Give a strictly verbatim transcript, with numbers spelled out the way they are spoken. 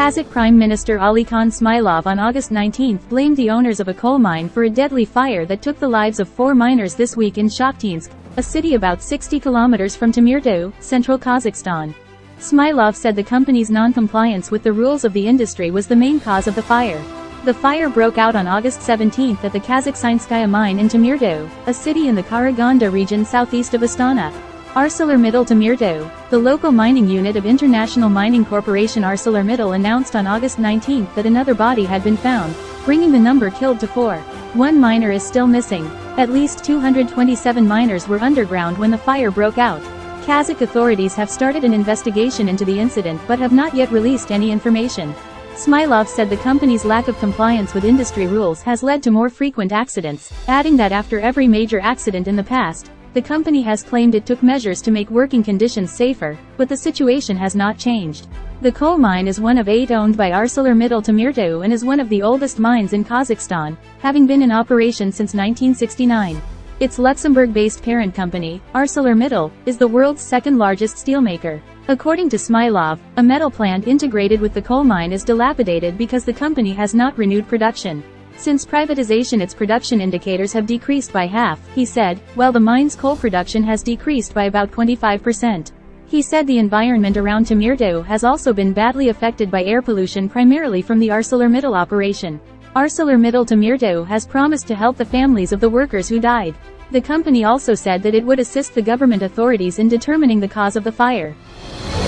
Kazakh Prime Minister Alykhan Smilov on August nineteenth blamed the owners of a coal mine for a deadly fire that took the lives of four miners this week in Shakhtinsk, a city about sixty kilometers from Temirtau, central Kazakhstan. Smilov said the company's non-compliance with the rules of the industry was the main cause of the fire. The fire broke out on August seventeenth at the Kazakhstinskaya mine in Temirtau, a city in the Karaganda region southeast of Astana. ArcelorMittal Temirtau, the local mining unit of International Mining Corporation ArcelorMittal, announced on August nineteenth that another body had been found, bringing the number killed to four. One miner is still missing. At least two hundred twenty-seven miners were underground when the fire broke out. Kazakh authorities have started an investigation into the incident but have not yet released any information. Smilov said the company's lack of compliance with industry rules has led to more frequent accidents, adding that after every major accident in the past, the company has claimed it took measures to make working conditions safer, but the situation has not changed. The coal mine is one of eight owned by ArcelorMittal Temirtau and is one of the oldest mines in Kazakhstan, having been in operation since nineteen sixty-nine. Its Luxembourg-based parent company, ArcelorMittal, is the world's second-largest steelmaker. According to Smilov, a metal plant integrated with the coal mine is dilapidated because the company has not renewed production. Since privatization, its production indicators have decreased by half, he said, while the mine's coal production has decreased by about twenty-five percent. He said the environment around Temirtau has also been badly affected by air pollution, primarily from the ArcelorMittal operation. ArcelorMittal Temirtau has promised to help the families of the workers who died. The company also said that it would assist the government authorities in determining the cause of the fire.